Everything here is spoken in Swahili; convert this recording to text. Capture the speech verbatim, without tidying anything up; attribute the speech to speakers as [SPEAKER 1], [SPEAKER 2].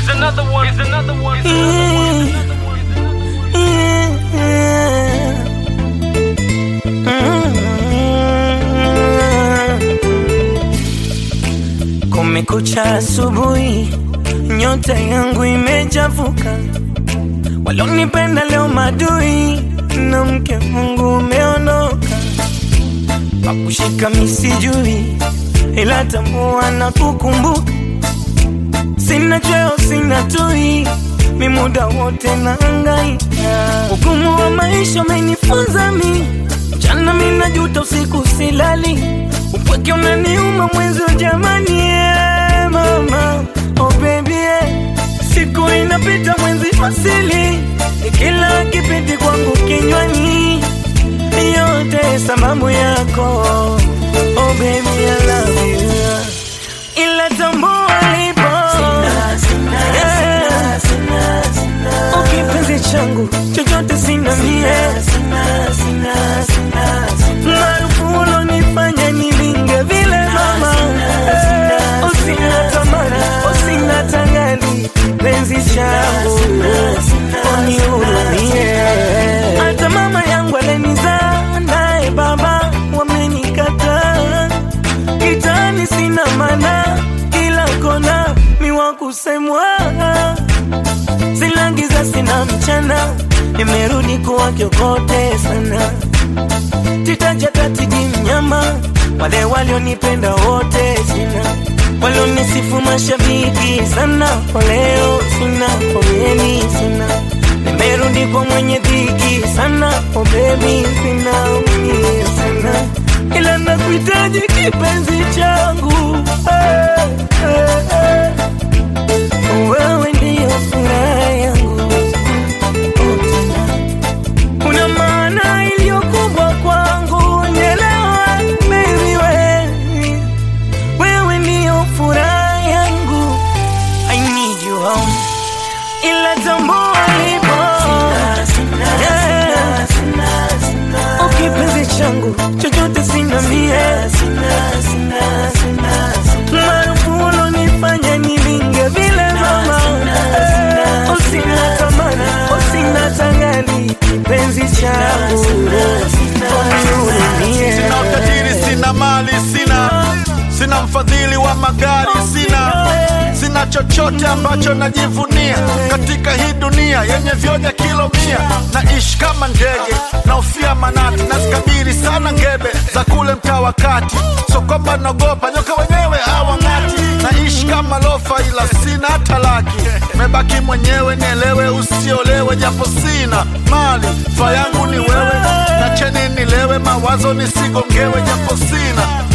[SPEAKER 1] Here's another one. Here's another one. Here's another
[SPEAKER 2] one. Kumekucha asubuhi, nyota yangu imechafuka. Walonipenda leo madui, na mke Mungu umeondoka. Pakushika misijui, ila tambua na kukumbuka. Sina cheo, sina tui, mi muda wote nahangaika. Ugumu wa maisha umenifunza mi, mchana mi najuta usiku silali. Upweke unaniuma mwenzo jamani, yeah, mama, oh baby, yeah. Siku inapita mwenzi fasili, kila kipindi kwangu kinywani. Yote sababu yako, oh baby, I love you. Ila tambua lipo, sina, sina, yeah. Sina, sina, sina. Ukipenzi changu, chochote sina mie, sina, sina, sina, sina. Maarufu ulonifanya nilinge vile mama, eh. Usina tamani, usina tangali, penzi changu, uniurumie. Hata mama yangu alenizaa, nae baba wamenikataa. Kitani sina mana, kila kona miwa kusemwa. Sina giza sina mchana, nimerudi kuwa kiokote sana. Titaja tatidi mnyama, wale walionipenda wote sina. Walionisifu mashabiki sana, leo sina, pongeni sina. Nimerudi kwa mwenye dhiki sana, oh baby, sina umie sana. Ila nakuhitaji kipenzi changu, hey, hey, hey. Wewe ndiyo furaha yangu, una maana iliyo kubwa kwangu, nielewa baby, wewe wewe ndiyo furaha yangu. I need you home, ila tambua lipo, sina, yeah. Sina, sina, sina. Ukipenzi changu, chochote sina mie, sina, sina, sina, sina. Maarufu ulonifanya nilinge vile mama, eh. Usina tamani, usina tangali, penzi changu, uniurumie.
[SPEAKER 3] Sina utajiri, sina mali, sina Sina mfadhili wa magari, sina Sina chochote ambacho najivunia katika hii dunia yenye vyoja kilo mia. Naishi kama ndege, na ufia manati, na sikabiri sana ngebe za kule mtaa wa kati. So kwamba nagopa, nyoka wenyewe hawangati. Naishi kama lofa ila sina hata laki. Mebaki mwenyewe, nielewe usiolewe, japo sina mali. Fa yangu ni wewe, na cheni nilewe, mawazo nisigongewe, japo sina